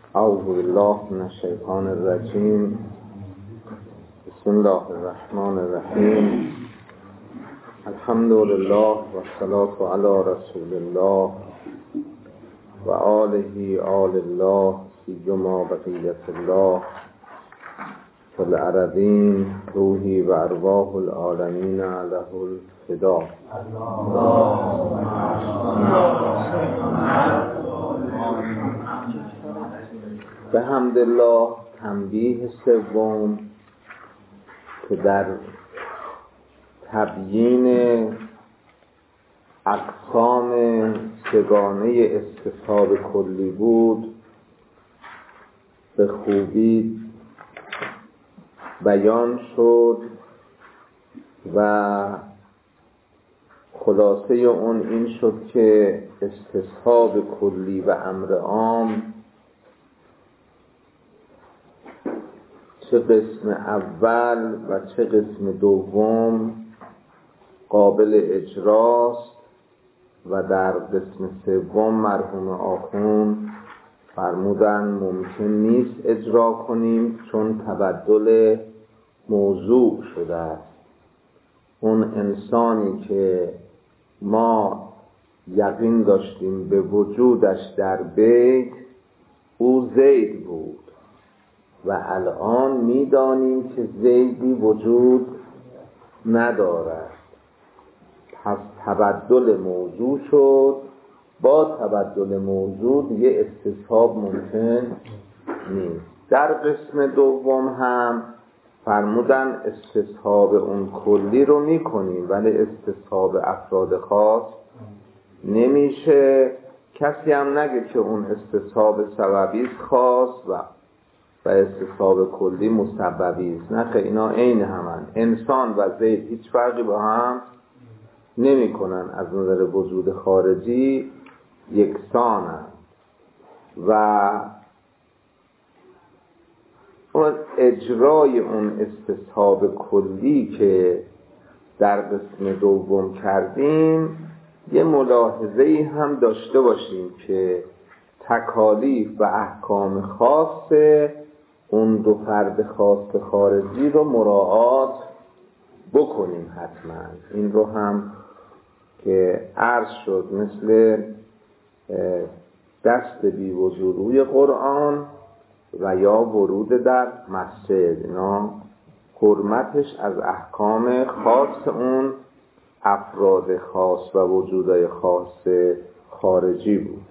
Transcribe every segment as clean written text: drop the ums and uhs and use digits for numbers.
اعوذ بالله من الشیطان الرجیم. بسم الله الرحمن الرحیم. الحمد لله و الصلاة علی رسول الله و آله آل الله سیما بقیت الله فی الارضین روحی و ارواح العالمین له الفدا. به حمدالله تنبیه سوم که در تبیین اقسام سگانه استصحاب کلی بود به خوبی بیان شد و خلاصه اون این شد که استصحاب کلی و امر عام چه قسم اول و چه قسم دوم قابل اجراست و در قسم سوم مرحوم آخوند فرمودن ممکن نیست اجرا کنیم چون تبدل موضوع شده است. اون انسانی که ما یقین داشتیم به وجودش در بیت او زید بود و الان می‌دانیم که زیدی وجود ندارد، پس تبدل موضوع شد. با تبدل موضوع دیگه استصحاب ممکن نیست. در قسم دوم هم فرمودن استصحاب اون کلی رو میکنیم ولی استصحاب افراد خاص نمیشه. کسی هم نگه که اون استصحاب سببی است خاص و استصحاب کلی مسببی است. نه که اینا عین همن. انسان و زید هیچ فرقی با هم نمی کنن. از نظر وجود خارجی یکسانند و اون اجرای اون استصحاب کلی که در قسم دوم کردیم یه ملاحظه‌ای هم داشته باشیم که تکالیف و احکام خاص اون دو فرد خاص خارجی رو مراعات بکنیم حتما. این رو هم که عرض شد مثل دست بی وضو روی قرآن و یا ورود در مسجد، اینا حرمتش از احکام خاص اون افراد خاص و وجودای خاص خارجی بود.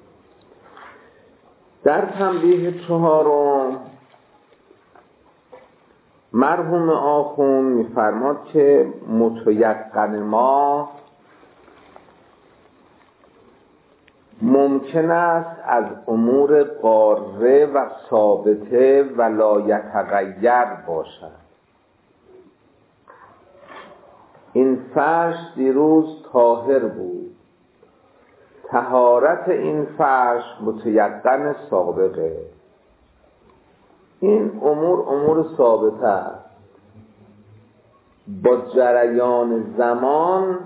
در تنبیه چهارم مرحوم آخوند می‌فرماد که متیقن ما ممکن است از امور قاره و ثابته و لا یتغیر باشد. این فرش دیروز طاهر بود، طهارت این فرش متیقن سابقه. این امور ثابته است. با جریان زمان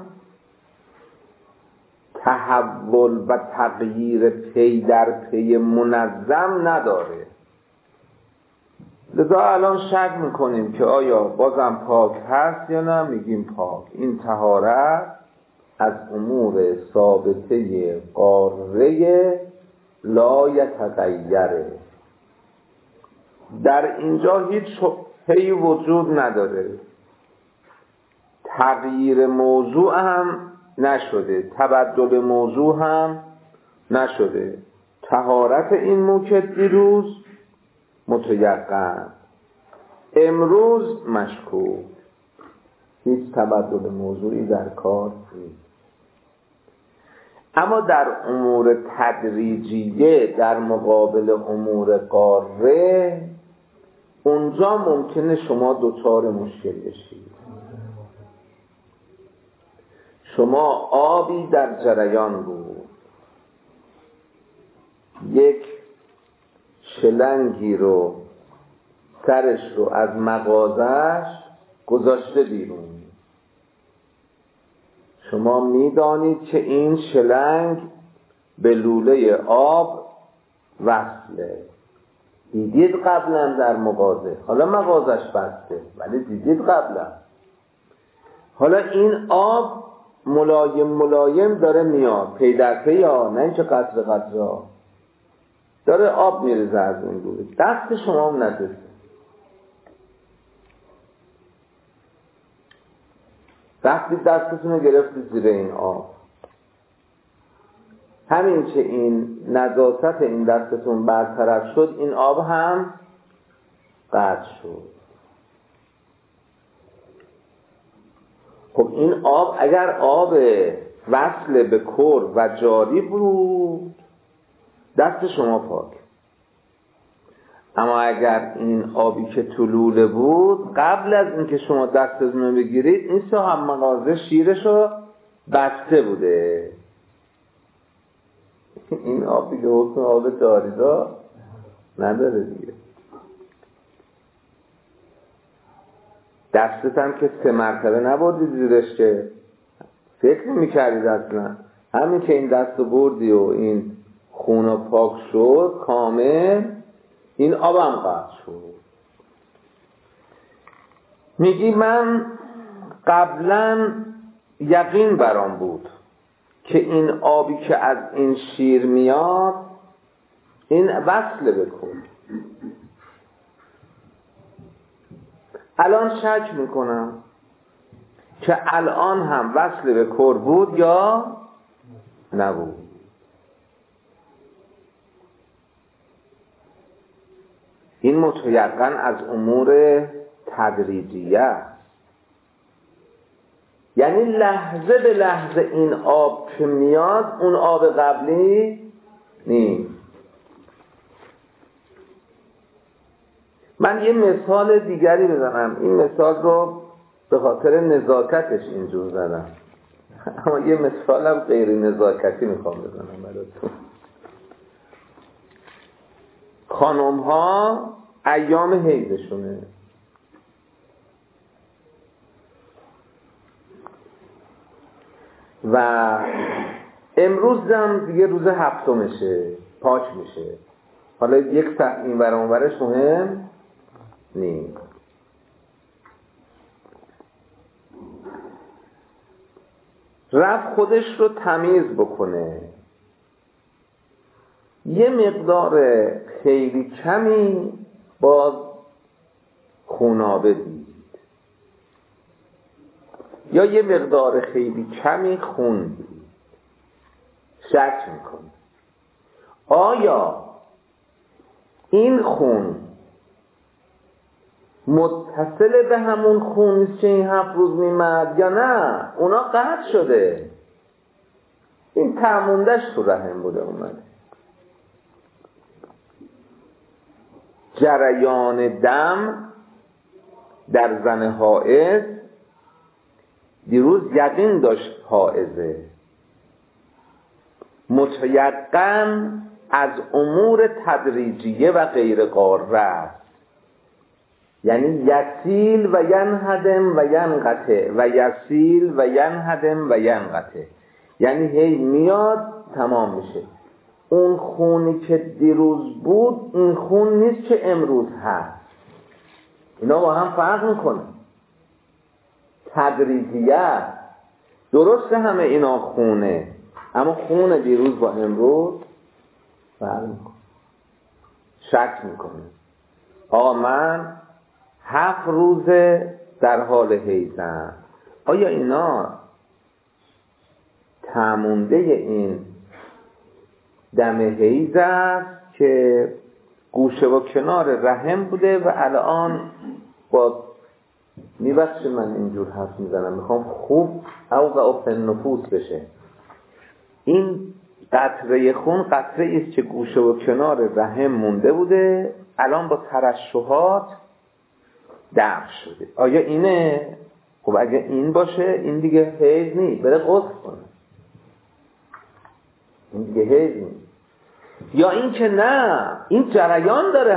تحول و تغییر پی در پی منظم نداره. لذا الان شک میکنیم که آیا بازم پاک هست یا نه، میگیم پاک. این طهارت از امور ثابته قاره لا یتغیره. در اینجا هیچ شبهه‌ای وجود نداره. تغییر موضوع هم نشده، تبدل موضوع هم نشده. طهارت این موکد دیروز متیقن، امروز مشکوک. هیچ تبدل موضوعی در کار نیست. اما در امور تدریجیه در مقابل امور قاره، اونجا ممکنه شما دچار مشکل بشید. شما آبی در جریان بود، یک شلنگی رو سرش رو از مغازش گذاشته بیرون. شما میدانید که این شلنگ به لوله آب وصله. دیدید قبلا در مغازه، حالا مغازش بسته ولی دیدید قبلا. حالا این آب ملایم داره میاد پی در پی، ها نه اینکه قطره قطره داره آب میریزه از اون دور، دست شما هم نداره. وقتی دستتون رو گرفتید زیر این آب، همین که این نجاست این دستتون برطرف شد، این آب هم قطع شد. خب این آب اگر آب وصل به کور و جاری بود، دست شما پاک. اما اگر این آبی که تو لوله بود، قبل از اینکه شما دستتون رو بگیرید، این صاحب مغازه شیرشو بسته بوده. این آبی که حکم آب جاری را نداره دیگه. دستت هم که 3 مرتبه نبردید زیرش، که فکر نمی‌کردید اصلا. همین که این دست رو بردی و این خون پاک شد کامل، این آبم قطع شد. میگی من قبلا یقین برام بود که این آبی که از این شیر میاد، این وصل بکن. الان شک میکنم که الان هم وصل به کور بود یا نبود. این متیقن از امور تدریجیه است. یعنی لحظه به لحظه این آب که میاد اون آب قبلی نیست. من یه مثال دیگری بزنم. این مثال رو به خاطر نزاکتش اینجور زدم، اما یه مثالم غیر نزاکتی میخوام بزنم براتون. خانم ها ایام حیضشونه، و امروز هم دیگه روز 7مشه، پاک میشه. حالا یک ساعت این ور اون ورش مهم نیست. رفت خودش رو تمیز بکنه، یه مقدار خیلی کمی باز خونابه دید، یا یه مقدار خیلی کمی خون دید. شک میکنه آیا این خون متصل به همون خون که این 7 روز میمد یا نه اونا قطع شده، این تعموندش تو رحم بوده اومده. جریان دم در زن حائض دیروز یقین داشت حائضه، متیقن از امور تدریجیه و غیر قاره است. یعنی یسیل و ینهدم و ینقطع و یسیل و ینهدم و ینقطع، یعنی هی میاد تمام میشه. اون خونی که دیروز بود این خون نیست که امروز هست. اینا با هم فرق میکنه. تدریجیه درسته همه اینا خونه، اما خون دیروز با امروز فرق میکنه. شک میکنه آقا من 7 روز در حال حیضم، آیا اینا تمونده این دم حیض است که گوشه و کنار رحم بوده و الان با میبخشه من اینجور حرف میزنم، میخوام خوب اوقع فی النفوس بشه. این قطره خون قطره ایست که گوشه و کنار رحم مونده بوده، الان با ترشحات دفع شده. آیا اینه؟ خب اگه این باشه این دیگه حیض نیست، بره غسل کنه، این دیگه حیض نیست. یا این که نه، این جریان داره،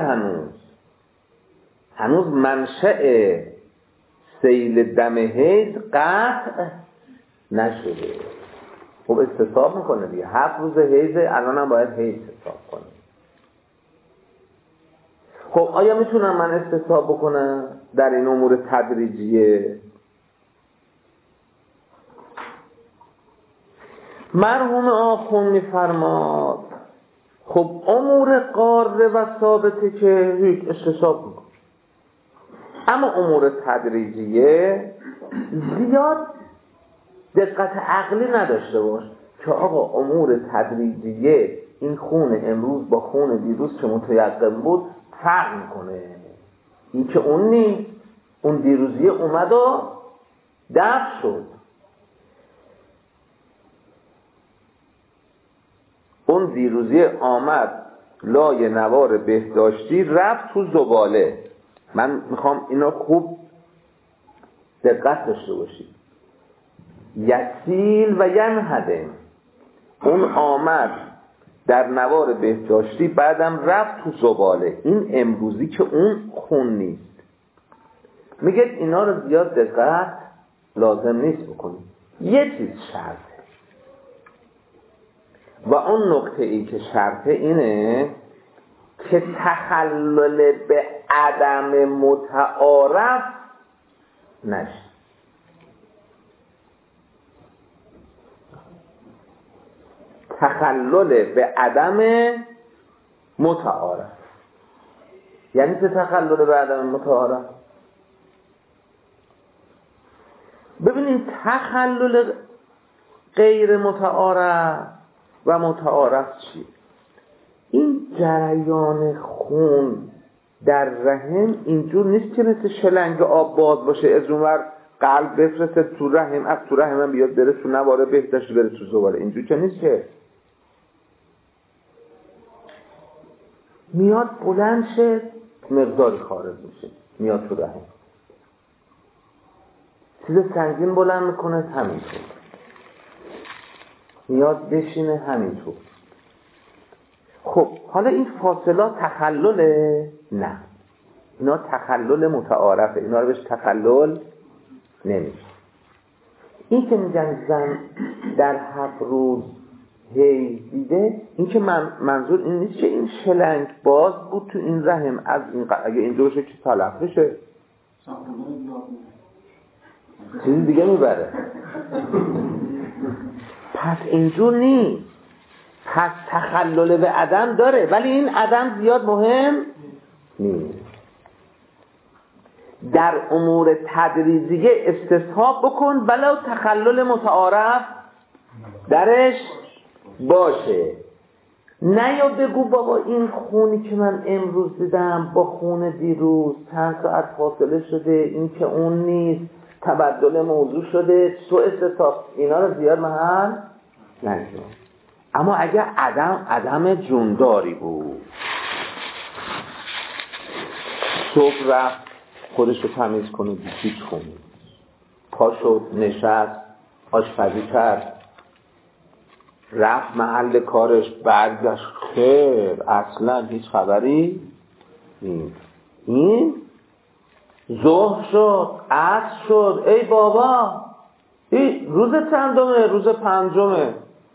هنوز منشأ سیل دم حیض قطع نشده. خب استصحاب میکنه دیگه، 7 روز حیض، الان هم باید حیض حساب کنه. خب آیا میتونم من استصحاب بکنم در این امور تدریجیه؟ مرحوم آخوند میفرماد خب امور قاره و ثابته که هیچ استصحاب میکن، اما امور تدریجیه زیاد دقت عقلی نداشته باش که آقا امور تدریجیه این خون امروز با خون دیروز که متیقن بود فرق میکنه، این که اون نیست، اون دیروزیه اومد و دفع شد، اون دیروزیه آمد لای نوار بهداشتی رفت تو زباله. من میخوام اینا خوب دقت داشته باشید. یسیل و ینهدم، اون آمد در نوار بهداشتی بعدم رفت تو زباله، این امروزی که اون خون نیست. میگه اینا رو زیاد دقت لازم نیست بکنید. یه چیز شرطه و اون نکته ای که شرطه اینه که تخلل به عدم متعارف نشه. تخلل به عدم متعارف یعنی چه تخلل به عدم متعارف؟ ببینید تخلل غیر متعارف و متعارف چیه؟ این جریان خون در رحم اینجور نیست که مثل شلنگ آب باز باشه، از اونور قلب بفرسته تو رحم، از تو رحم هم بیاد بره تو نواره بهداشتی بره تو زباله، اینجور که نیست که میاد بلند شه مقداری خارج میشه میاد تو رحم، چیز سنگین بلند میکنه همینطور، میاد بشینه همینطور. خب حالا این فاصله تخلله؟ نه، اینا تخلل متعارفه، اینا رو بهش تخلل نمیشه. این که میگن زن در 7 روز هی دیده، این که منظور این نیست که این شلنگ باز بود تو این رحم از این اگه اینجا بشه که تلف بشه چیزی دیگه میبره، پس اینجور نیست، پس تخلل به عدم داره ولی این عدم زیاد مهم نیست. در امور تدریجیه استصحاب بکن ولو تخلل متعارف درش باشه، نه یا بگو بابا این خونی که من امروز دیدم با خون دیروز چند ساعت فاصله شده، این که اون نیست، تبدل موضوع شده، تو استصحاب اینا رو زیاد محل نگذار. اما اگر عدم جونداری بود، صبح رفت خودش رو تمیز کنه هیچ خونی، پا شد نشست آشپزی کرد رفت محل کارش برگشت خیر اصلا هیچ خبری نیست، این ظهر شد عصر شد ای بابا این روز چندمه؟ روز 5.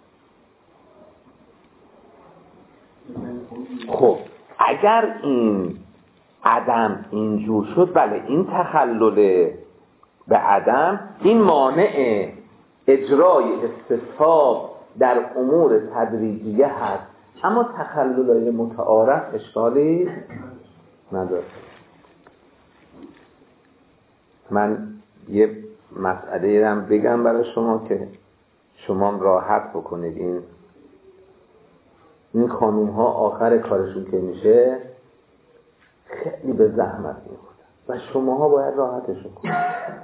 خب اگر این عدم اینجور شد بله این تخلل به عدم این مانع اجرای استصحاب در امور تدریجیه هست، اما تخلل متعارف اشکالی نداره. من یه مسئله هم بگم برای شما که شما راحت بکنید. این خانوم ها آخر کارشون که میشه خیلی به زحمت میخورن و شما ها باید راحتشون کنید.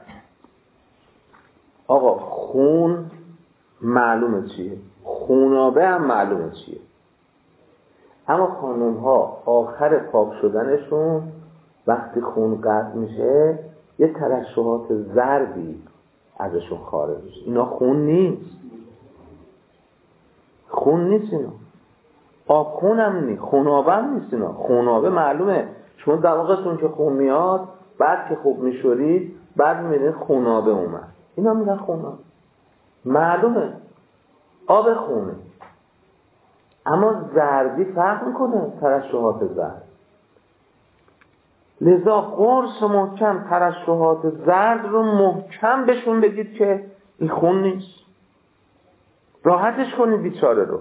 آقا خون معلومه چیه، خونابه هم معلومه چیه، اما خانوم ها آخر پاک شدنشون وقتی خون قطع میشه یه ترشحات زردی ازشون خارج میشه، اینا خون نیست، خون نیست اینا، آب خون هم نیست، خونابه هم نیست اینا. خونابه معلومه شما دماغتون که خون میاد بعد که خوب میشورید بعد میبینید خونابه اومد، اینا میگن خونابه، معلومه آب خونه، اما زردی فرق میکنه، ترشحات زرد. لذا قرص محکم، ترشحات زرد رو محکم بهشون بگید که این خون نیست، راحتش کنید بیچاره رو.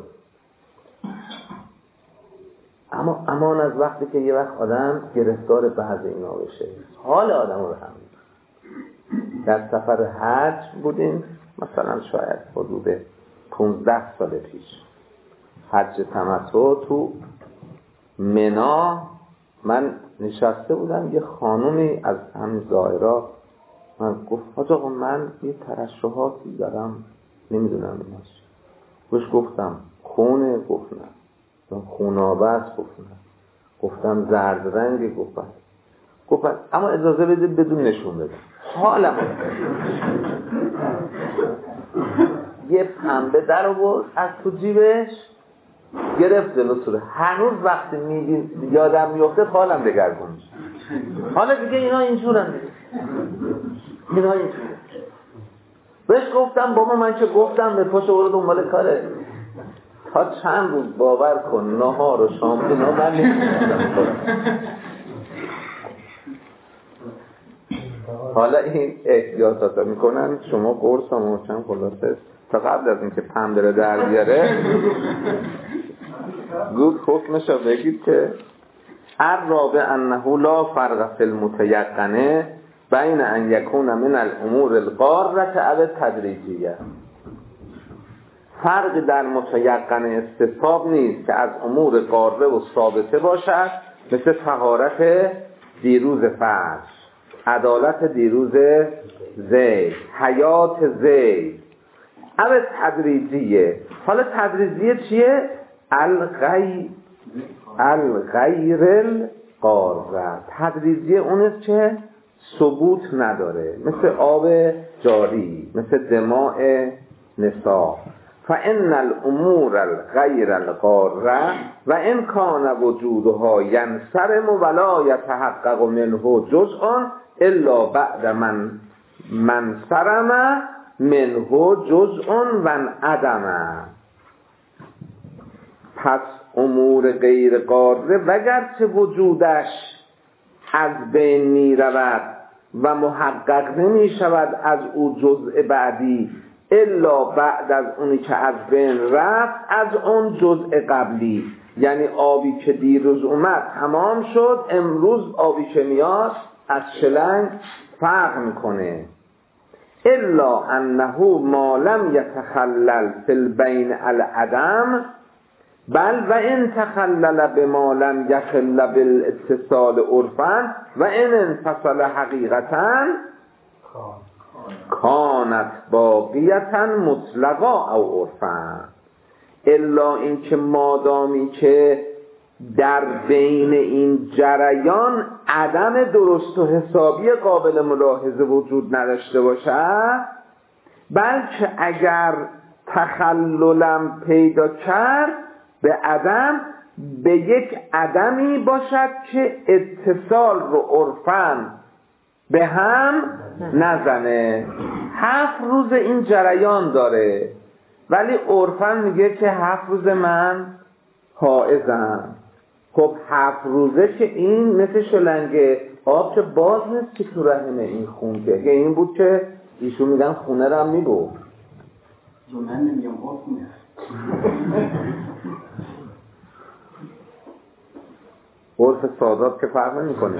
اما امان از وقتی که یه وقت آدم گرفتار بعض اینا بشه، حال آدم رو هم. در سفر حج بودیم، مثلا شاید حدود 15 سال پیش، حج تمتع تو منا. من نشسته بودم، یه خانومی از همین زائرا من گفت حاج آقا من یه ترشحاتی دارم، نمیدونم ایناش. بهش گفتم خونه؟ گفت نه. خونابه است؟ گفت نه. گفتم زرد رنگ؟ گفت اما اجازه بده بدون نشون بده. حالم یه پنبه در آورد از تو جیبش، گرفت جلو صورت. هنوز وقتی میدید یادم میفته حالم دگرگون میشه. حالا دیگه اینا اینجورن دیگه. اینا اینجورن. بهش گفتم بابا من که گفتم به پاش برو دنبال کاره. تا چند روز باور کن نهار و شام اینا من نمی‌خوردم. حالا این احتیاطاتا میکنن، شما قرص و محکم خلاصه تا قبل از اینکه پنبه در بیاره گفت حکمشو بگید که الرابع انه لا فرق فی المتیقنه بین ان یکون من الامور القارة او تدریجیه. فرق در متیقن استصحاب نیست که از امور قاره و ثابته باشد، مثل طهارت دیروز فرض، عدالت دیروز زید، حیات زید، او تدریجیه. حالا تدریجیه چیه؟ الغیر القاره. تدریجیه اونست که ثبوت نداره، مثل آب جاری، مثل دماء نساء. فان الامور الغیر القاره و ان کان وجودها ینصرم ولا یتحقق منه جزء الا بعد من صرم منه جزء و انعدم. پس امور غیر قاره وگرچه وجودش از بین می رود و محقق نمی شود از او جزء بعدی الا بعد از اونی که از بین رفت از اون جزء قبلی. یعنی آبی که دیروز اومد تمام شد، امروز آبی که میاد از شلنگ فرق میکنه. الا انه ما لم یتخلل فی البین العدم بل و ان تخلل بما لم یخل بالاتصال عرفا و ان انفصل حقیقتا کانت باقیتا مطلقا او عرفا. الا اینکه مادامی که در بین این جریان عدم درست و حسابی قابل ملاحظه وجود نداشته باشد، بلکه اگر تخللم پیدا کرد به عدم، به یک عدمی باشد که اتصال رو عرفاً به هم نزنه. 7 روز این جریان داره ولی عرفاً میگه که 7 روز من حائضم. خب 7 روزه که این مثل شلنگ آب که باز نیست که تو رحم این خون، که اگه این بود که ایشون میگن خونه رو هم میبود. من نمیگم آب خونه. عرف سادات که فرق نمی‌کنه.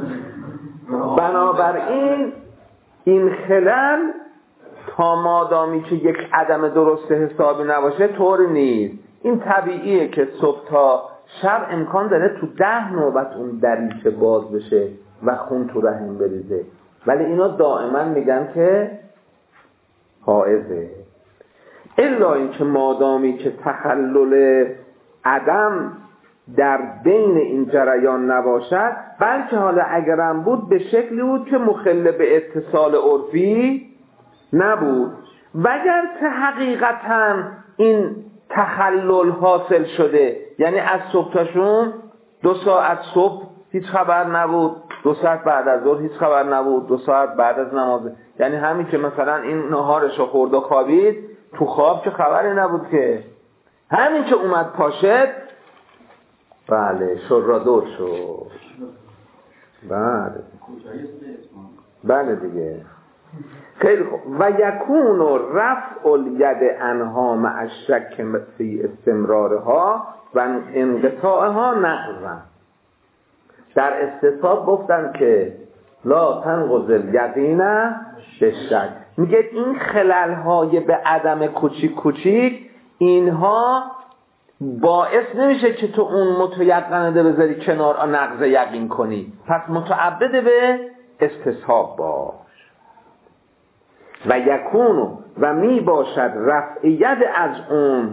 بنابراین این خلل تا مادامی که یک عدم درست حسابی نباشه طوری نیست. این طبیعیه که صبح تا شب امکان داره تو 10 نوبت اون دریچه باز بشه و خون تو رحم بریزه، ولی اینا دائما میگن که حائضه. الا اینکه مادامی که تخلل عدم در بین این جریان نباشد، بلکه حالا اگرم بود به شکلی بود که مخل به اتصال عرفی نبود، وگرچه حقیقتا این تخلل حاصل شده، یعنی از صبح تاشون 2 ساعت صبح هیچ خبر نبود، 2 ساعت بعد از ظهر هیچ خبر نبود، 2 ساعت بعد از نماز، یعنی همین که مثلا این نهارشو خورد و خوابید تو خواب که خبری نبود، که همین که اومد پاشد بله شرادور شد. بله کجای اسم؟ بله دیگه. خیلی خوب. و یکون رفع الید عنها مع الشک فی استمرارها و انقطاعها نقضا. در استصحاب گفتن که لا تنقض الیقین بالشک. میگه این خلل‌های به عدم کوچیک اینها باعث نمیشه که تو اون متیقنه بذاری کنار نقض یقین کنی، پس متعبد به استصحاب باش. و یکونو و می باشد رفع ید از اون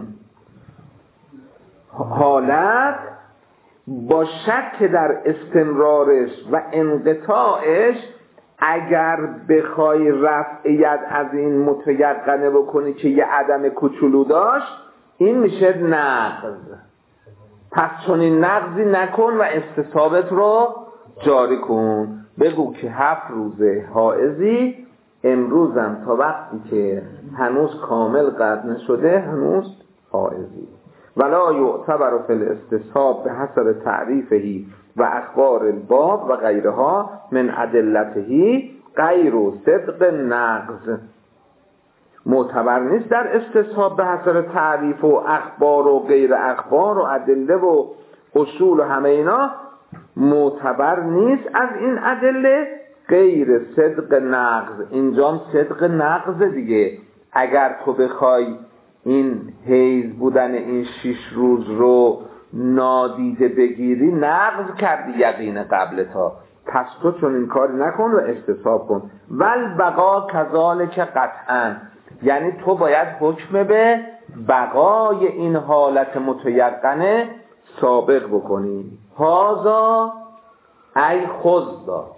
حالت با شک در استمرارش و انقطاعش. اگر بخوای رفع ید از این متیقنه بکنی که یه عدم کوچولو داشت، این میشه نقض. پس چون این نقضی نکن و استصحابت رو جاری کن. بگو که 7 روزه حائضی، امروزم تا وقتی که هنوز کامل قطع نشده هنوز حائضی. ولا یعتبر فی الاستصحاب به حسب تعریفه و اخبار الباب و غیرها من ادلته غیر صدق نقض. معتبر نیست در استصحاب به حسب تعریف و اخبار و غیر اخبار و ادله و اصول و همه اینا، معتبر نیست از این ادله غیر صدق نقض. اینجام صدق نقض دیگه. اگر تو بخوای این حیض بودن این 6 روز رو نادیده بگیری، نقض کردی یقین قبل تا. پس تو چون این کاری نکن و استصحاب کن. ول بقا کذالک قطعا، یعنی تو باید حکم به بقای این حالت متیقنه سابق بکنی. هازا ای خذا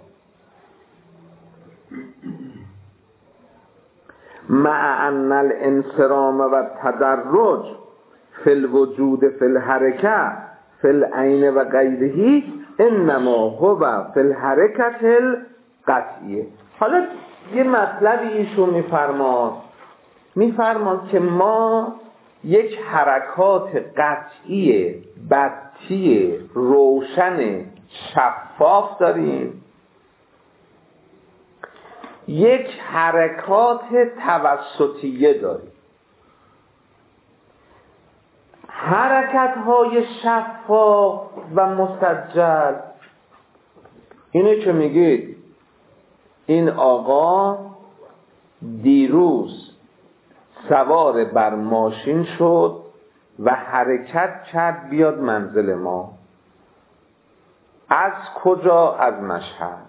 مع ان الانصرام و تدرج فی الوجود فی الحرکه فی العین و غیره انما هو فی الحرکت القطعیه. حالا یه مطلبی ایشون میفرماد که ما یک حرکات قطعی بطی روشن شفاف داریم، یک حرکات توسطیه داریم. حرکت های شفاف و مسجل اینه که میگید این آقا دیروز سوار بر ماشین شد و حرکت کرد بیاد منزل ما. از کجا؟ از مشهد.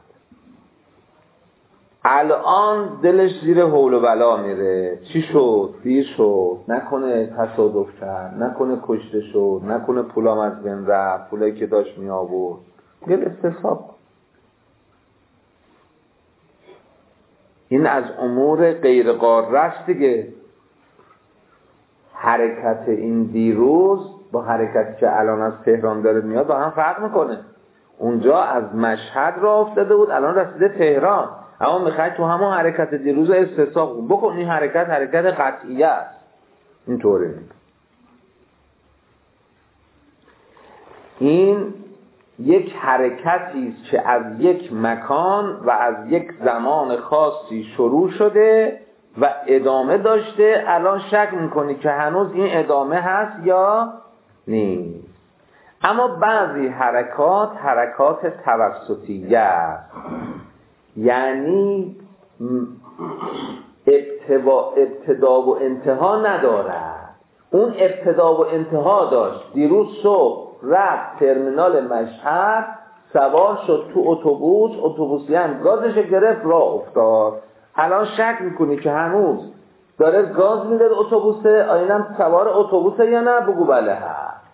الان دلش زیر حول و بلا میره. چی شد؟ دیر شد، نکنه تصادف کرد، نکنه کشته شد، نکنه پولام از بین رفت، پولایی که داشت می آورد. گل استصحاب. این از امور غیر قاره است دیگه. حرکت این دیروز با حرکتی که الان از تهران داره میاد با هم فرق میکنه. اونجا از مشهد راه افتاده بود، الان رسیده تهران. اما میخوای تو همون حرکت دیروز استصحاب بکن. این حرکت قطعیه است. اینطوره. این یک حرکتی است که از یک مکان و از یک زمان خاصی شروع شده و ادامه داشته. الان شک میکنی که هنوز این ادامه هست یا نیست. اما بعضی حرکات توسطیه است، یعنی ابتدا و انتها ندارد. اون ابتدا و انتها داشت. دیروز صبح رفت ترمینال مشهد، سوار شد تو اتوبوسی هم گازش گرفت راه افتاد. الان شک میکنی که هنوز داره گاز میده اتوبوسه، آینم سوار اتوبوسه یا نه؟ بگو بله هست.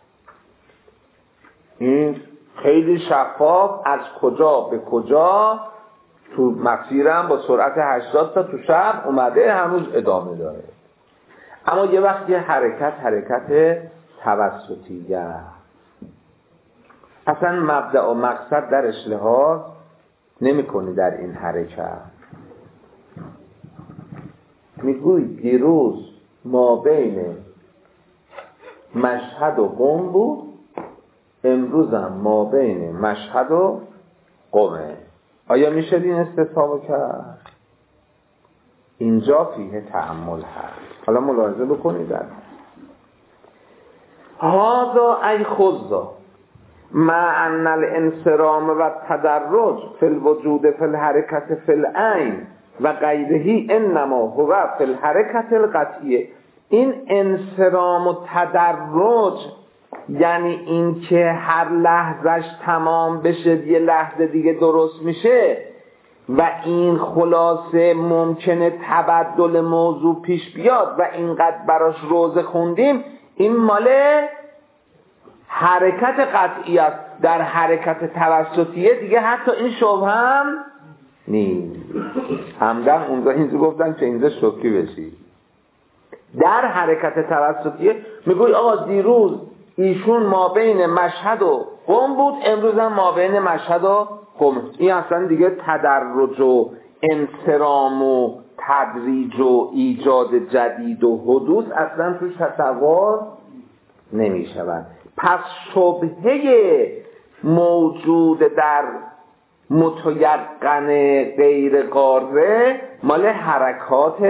این خیلی شفاف از کجا به کجا تو مسیرم با سرعت 80 تا تو شب اومده، هنوز ادامه داره. اما یه وقت یه حرکت توسطیه. اصلا مبدأ و مقصد درش لحاظ نمی کنی در این حرکت. میگوی دیروز ما بین مشهد و قم بود، امروزم ما بین مشهد و قمه. آیا میشه این استصحاب کرد؟ اینجا فیه تأمل هست. حالا ملاحظه بکنید هذا ای خذا مع ان الانصرام و تدرج فی الوجود فی الحرکت فی العین و غیرهی انما هو فی الحرکت القطعیه. این انصرام و تدرج یعنی این که هر لحظش تمام بشه یه لحظه دیگه درست میشه و این خلاصه ممکنه تبدل موضوع پیش بیاد و اینقدر براش روزه خوندیم، این مال حرکت قطعی است. در حرکت توسطیه دیگه حتی این شبه هم نیست. همدن اونجا اینجا گفتن که اینجا شوکی بشی. در حرکت توسطیه میگوی آقا دیروز ایشون ما بین مشهد و قم بود، امروز هم ما بین مشهد و قم. این اصلا دیگه تدرج و انصرام و تدریج و ایجاد جدید و حدوث اصلا توش تصور نمی شود. پس شبهه موجود در متیقن غیر قاره مال حرکات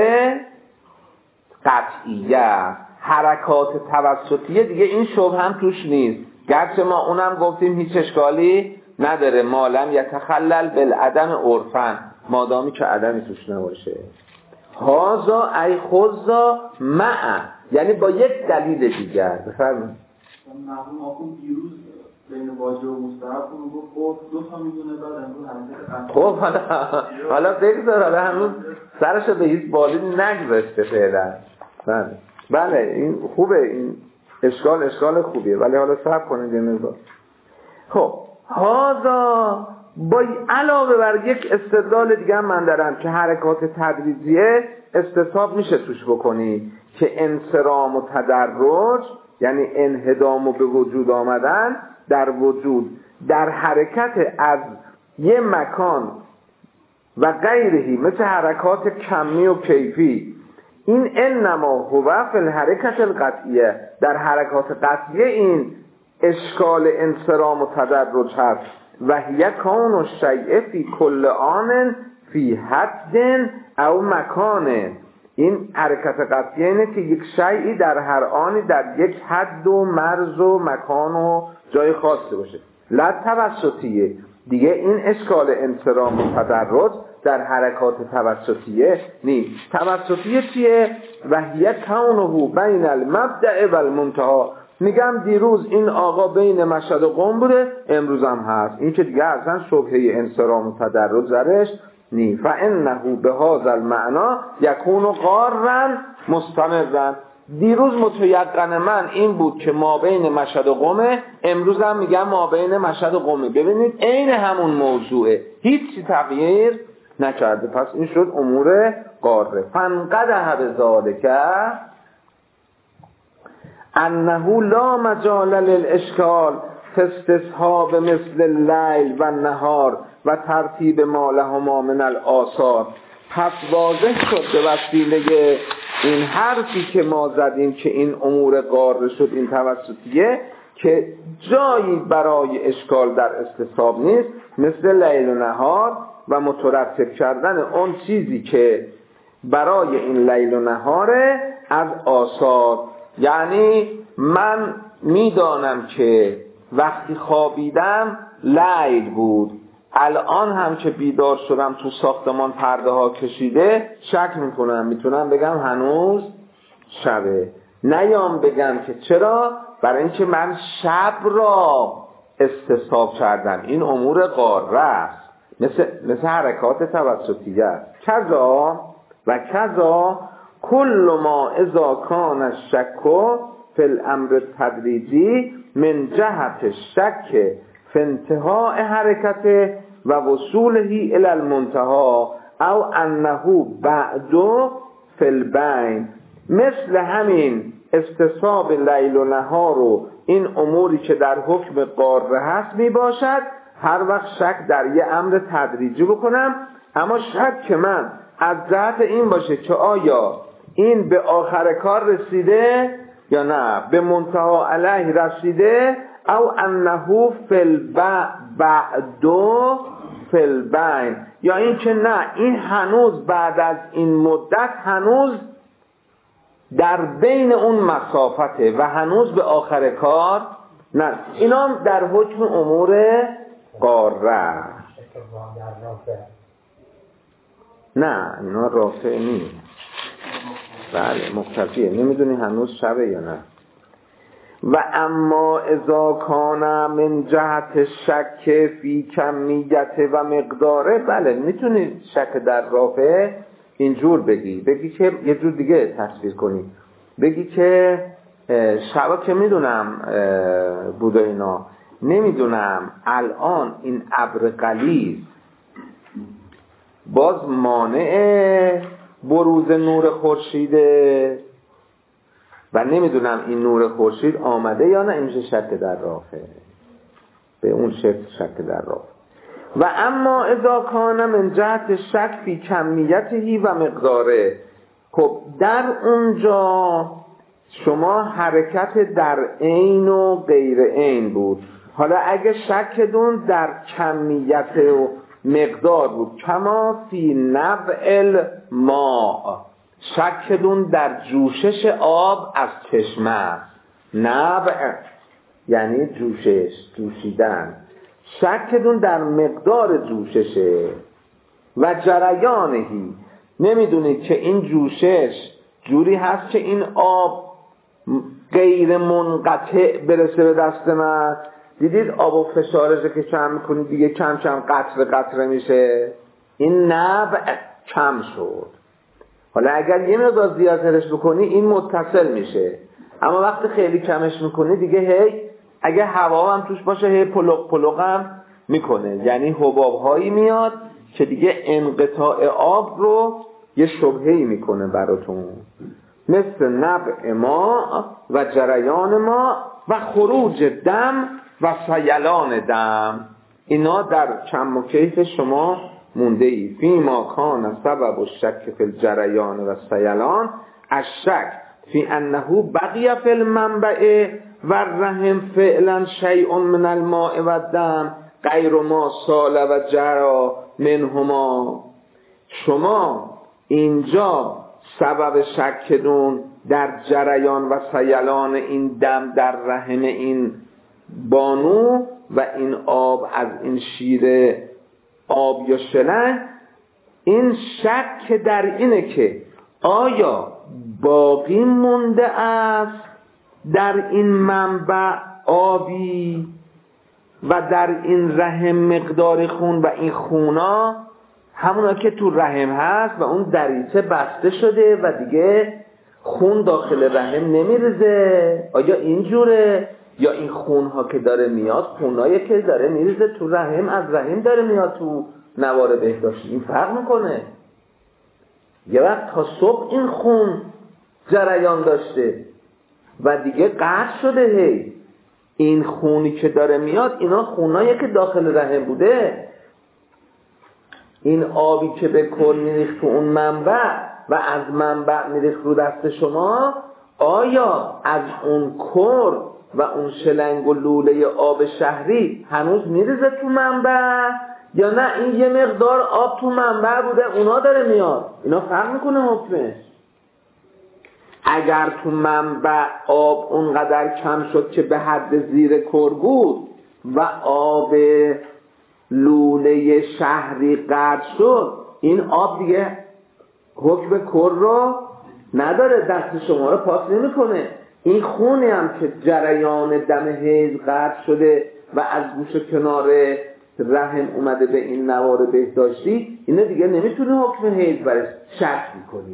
قطعیه، حرکات توسطیه دیگه این شبه هم توش نیست. گرچه ما اونم گفتیم هیچ اشکالی نداره، مالم یتخلل بالعدم عرفن، مادامی که عدمی توش نباشه. هازا ای خذا مع، یعنی با یک دلیل دیگر. بفرمایید. مرحوم آخوند دیروز بین واجب و مستحب رو گفت دو تا میدونه، بعد امروز حرکت خب حالا بگذار، حالا هنوز سرشو به هیچ بالی نگذاشته فعلا. بله این خوبه، این اشکال خوبیه، ولی حالا صبر کنید یه مقدار. خب هذا با علاوه بر یک استدلال دیگه هم من دارم که حرکات تدریجیه استصحاب میشه توش بکنی که انصرام و تدرج یعنی انهدام و به وجود آمدن در وجود در حرکت از یه مکان و غیرهی مثل حرکات کمی و کیفی، این انما هو فی الحرکت القطعیه، در حرکات قطعیه این اشکال انصرام و تدرج هست. و هی کون الشیء فی کل آن فی حد او مکان. این حرکت قطعیه اینه که یک شیئی در هر آنی در یک حد و مرز و مکان و جای خاصی باشه. لا توسطیه، دیگه این اشکال انصرام و تدرج در حرکات توسطیه نیست. توسطیه چیه؟ و هی کونه بین المبدأ و المنتهی. میگم دیروز این آقا بین مشهد و قم بوده، امروز هم هست. این که دیگه اصلا شبهه انصرام و تدرج درش نی. فانه بهذا المعنى یکون قارا مستمرا. دیروز متیقن من این بود که ما بین مشهد و قمه، امروز هم میگم ما بین مشهد و قمه. ببینید عین همون موضوعه، هیچ تغییر نکرده. پس این شد امور قاره. فانقدح بذالک انه لا مجال للاشکال استصحاب مثل اللیل و النهار و ترتیب ما لهما من الآثار. پس واضح شد به وسیله این حرفی که ما زدیم که این امور قاره شد این توسطیه که جایی برای اشکال در استصحاب نیست مثل لیل و نهار و مترتب کردن اون چیزی که برای این لیل و نهاره از آثار. یعنی من میدانم که وقتی خوابیدم لیل بود، الان هم که بیدار شدم تو ساختمان پرده ها کشیده، شک میکنم میتونم بگم هنوز شبه. نیام بگم که چرا؟ برای اینکه من شب را استصحاب کردم. این امور قاره است، مثل حرکات توسطیه. کذا کل ما اذا کان الشک فی الامر التدریجی من جهت الشک فی انتهاء حرکت و وصوله الى المنتهى او انه بعد فی البین. مثل همین استصحاب لیل و نهار و این اموری که در حکم قاره هست می باشد هر وقت شک در یه امر تدریجی بکنم، اما شک من از جهت این باشه که آیا این به آخر کار رسیده یا نه، به منتهی علیه رسیده، او انه فی البعد فلبین، یا این که نه این هنوز بعد از این مدت هنوز در بین اون مسافته و هنوز به آخر کار نه. اینا در حکم امور قاره. نه اینا رافع نیست. بله مختفیه، نمیدونی هنوز شبه یا نه. و اما اذا کان من جهت شک فی کمیت و مقداره، بله میتونی شک در رافع اینجور بگی که یه جور دیگه تصویر کنی، بگی که شبا که میدونم بوده اینا، نمیدونم الان این ابر غلیظ باز مانع بروز نور خورشیده و نمیدونم این نور خورشید آمده یا نه، این میشه شک در رافع، به اون شکل شک در رافع. و اما اذا کان من جهت شک فی کمیته و مقداره، خب در اونجا شما حرکت در عین و غیر عین بود. حالا اگه شکتون در کمیت و مقدار بود، کما فی نبع الماء، شکتون در جوشش آب از چشمه، نبع یعنی جوشش، جوشیدن، شکتون در مقدار جوششه و جریانهی، نمیدونید که این جوشش جوری هست که این آب غیر منقطع برسه به دست من. دیدید آب و فشارش که کم میکنید دیگه کم کم قطره قطره میشه، این نبع کم شد. حالا اگر یه مقدار زیادترش بکنی این متصل میشه، اما وقتی خیلی کمش میکنی دیگه هی اگه هوا هم توش باشه هی پلق پلق هم میکنه، یعنی حباب هایی میاد که دیگه انقطاع آب رو یه شبهه‌ای میکنه براتون، مثل نبع ما و جریان ما و خروج دم و سیلان دم. اینا در کم و کیف شما مونده ای. فی ما کان سبب الشک فی الجریان و سیلان الشک فی انه بقی فی المنبع و الرحم فعلا شیء من الماء و الدم غیر ما سال و جرا منهما. شما اینجا سبب شکتون در جریان و سیلان این دم در رحم این بانو و این آب از این شیر آب یا شلنگ، این شک در اینه که آیا باقی مونده است در این منبع آبی و در این رحم مقدار خون و این خونا همونا که تو رحم هست و اون دریچه بسته شده و دیگه خون داخل رحم نمیریزه، آیا اینجوره؟ یا این خونها که داره میاد خونایی که داره میریزه تو رحم از رحم داره میاد تو نوار بهداشتی، این فرق میکنه. یه وقت تا صبح این خون جریان داشته و دیگه قطع شده، هی این خونی که داره میاد اینا خونایی که داخل رحم بوده، این آبی که به کل میریخت تو اون منبع و از منبع میریخت رو دست شما، آیا از اون کر و اون شلنگ و لوله آب شهری هنوز میریزه تو منبع یا نه این یه مقدار آب تو منبع بوده اونا داره میاد؟ اینا فرق میکنه حکمش. اگر تو منبع آب اونقدر کم شد که به حد زیر کر بود و آب لوله شهری قطع شد، این آب دیگه حکم کر رو نداره، دست شما رو پاک نمیکنه. این خونی هم که جریان دم حیض قطع شده و از گوش کنار رحم اومده به این نوار بهداشتی، اینه دیگه نمیتونه حکم حیض برش شک میکنی.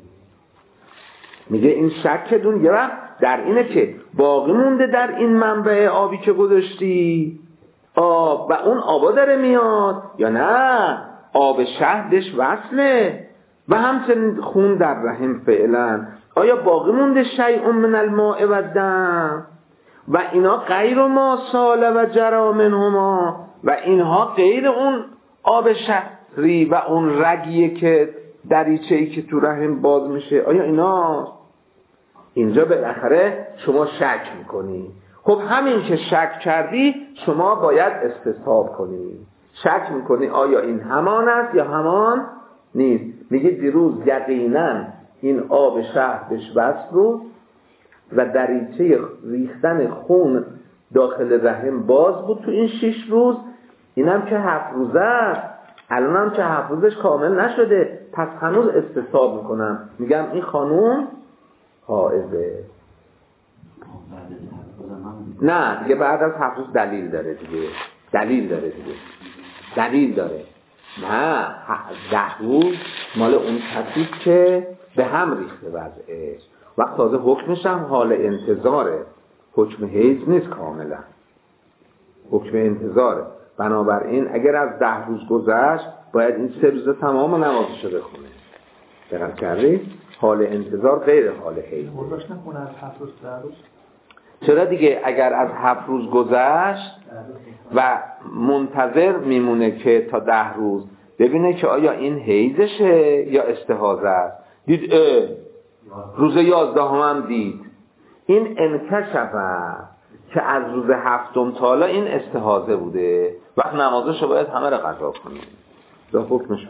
میگه این شکتون یه وقت در اینه که باقی مونده در این منبع آبی که گذاشتی آب و اون آبا داره میاد یا نه آب شهدش وصله و همچنین خون در رحم فعلا، آیا باقی مونده شیء من الماء و الدم و اینا غیر ما سال و جرا منهما و اینها غیر اون آب شهری و اون رگیه که دریچه‌ای که تو رحم باز میشه، آیا اینا؟ اینجا بالاخره شما شک میکنی. خب همین که شک کردی شما باید استصحاب کنی. شک میکنی آیا این همان است یا همان نیست. میگه دیروز یقینا این آب شهر بهش وصل بود و دریچه ریختن خون داخل رحم باز بود تو این 6 روز. اینم که 7 روزه است، الان هم که 7 روزش کامل نشده، پس هنوز استصحاب میکنم، میگم این خانوم حائضه. نه دیگه بعد از 7 روز دلیل داره دیگه، دلیل داره. نه 10 روز مال اون کسی که به هم ریخته وضعش، وقت تازه حکمش هم حال انتظاره، حکم حیض نیست، کاملا حکم انتظاره. بنابراین اگر از 10 روز گذشت باید این 3 روزه تمام نمازشو بخونه. دقت کردی؟ حال انتظار غیر حال حیض. گذاشت نکنه از 7 روز 10 روز. چرا دیگه؟ اگر از 7 روز گذشت و منتظر میمونه که تا 10 روز ببینه که آیا این حیضشه یا استحاضه است، دید روز 11 هم دید این انکشفه که از روز 7 تا حالا این استحاضه بوده، وقت نمازشو باید همه را قضا کنیم. دا حکمش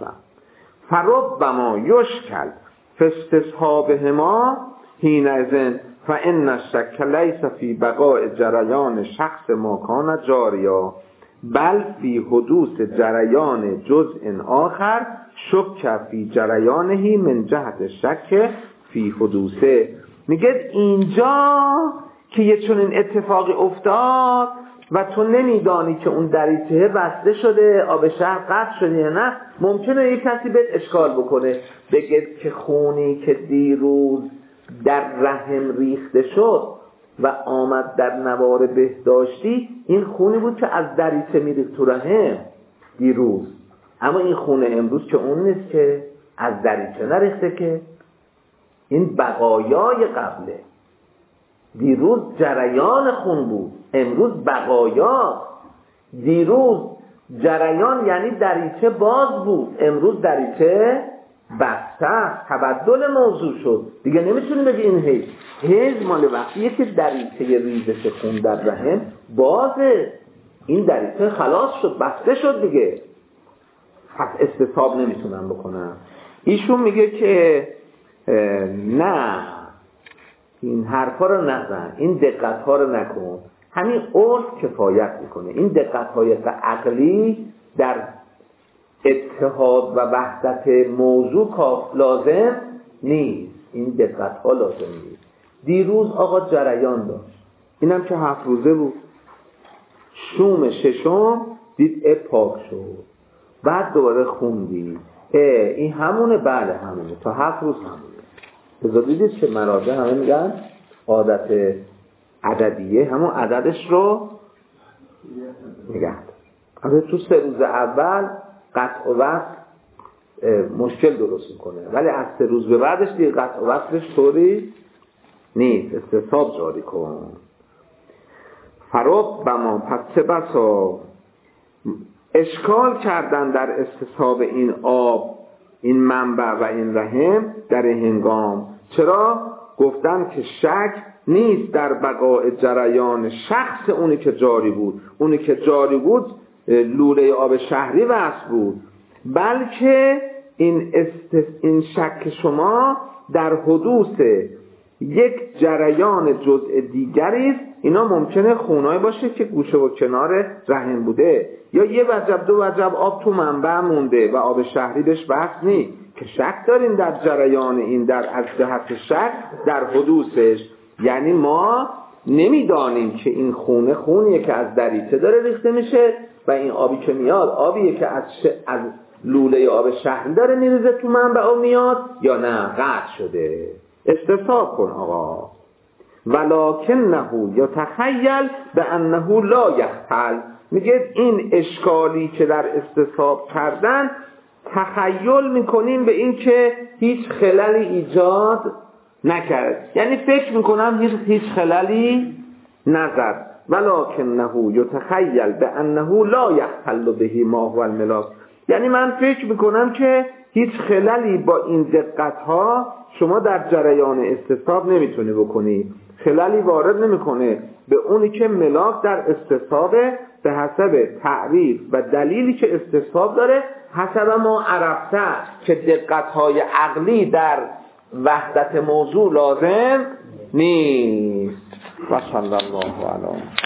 فربما یشکل فاستصحابهما حینئذ فان الشک لیس فی بقاء جریان شخص ما کان جاریا بل فی حدوث جریان جزء آخر شک فی جریانه من جهت شک فی حدوثه. میگه اینجا که یه چنین اتفاقی افتاد و تو نمیدانی که اون دریچه بسته شده، آب شهر قطع شده یا نه، ممکنه یک کسی بهت اشکال بکنه، بگه که خونی که دیروز در رحم ریخته شد و آمد در نوار بهداشتی، این خونی بود که از دریچه میریخت تو رحم دیروز، اما این خونه امروز که اون نیست، که از دریچه نریخته، که این بقایای قبله. دیروز جریان خون بود، امروز بقایا. دیروز جریان یعنی دریچه باز بود، امروز دریچه بسته، تبدل موضوع شد. دیگه نمیتونی بگی این حیض مال وقتیه که دریچه ریزش خون در رحم بازه، این دریچه خلاص شد، بسته شد دیگه، پس استصحاب نمیتونم بکنم. ایشون میگه که نه، این حرفا رو نزن، این دقت‌ها رو نکن، همین عرف کفایت میکنه. این دقت‌های عقلی در اتحاد و وحدت موضوع لازم نیست، این دقت‌ها لازم نیست. دیروز آقا جریان داشت، اینم که 7 روزه بود، شوم ششم دید پاک شد، بعد دوباره خوندی این همونه، بله همونه، تا 7 روز همونه. بذار دیدید که مراجع همه میگن عادت عددیه، همون عددش رو میگن. اما تو 3 روز اول قطع و وصل مشکل درست میکنه، ولی از 3 روز به بعدش دیگه قطع و وصلش طوری نیست، استصحاب جاری کن. فربما پس چه بسا اشکال کردن در استصحاب این آب، این منبع و این رحم در این هنگام. چرا؟ گفتن که شک نیست در بقاء جریان شخص اونی که جاری بود، اونی که جاری بود لوله آب شهری وصل بود، بلکه این شک شما در حدوث یک جریان جزء دیگری است. اینا ممکنه خونای باشه که گوشه و کنار رحم بوده، یا یه وجب 2 وجب آب تو منبع مونده و آب شهری بهش وصل نیست، که شک داریم در جریان این، در از جهت شک در حدوثش. یعنی ما نمیدانیم که این خونیه که از دریچه داره ریخته میشه و این آبی که میاد آبیه که از لوله آب شهری داره میریزه تو منبع و میاد، یا نه قطع شده. استصحاب کن آقا. ولکنه یتخیل بانه لا یختل. میگه این اشکالی که در استصحاب کردن تخیل میکنیم به این که هیچ خللی ایجاد نکرد، یعنی فکر میکنم هیچ خللی نزد. ولکنه یتخیل بانه لا یختل به ما هو الملاس. یعنی من فکر میکنم که هیچ خللی با این دقت ها شما در جریان استصحاب نمیتونی بکنی. خلالی وارد نمیکنه به اونی که ملاک در استصحابه به حسب تعریف و دلیلی که استصحاب داره، حسب ما عرفته که دقت‌های عقلی در وحدت موضوع لازم نیست. و صلی الله علیه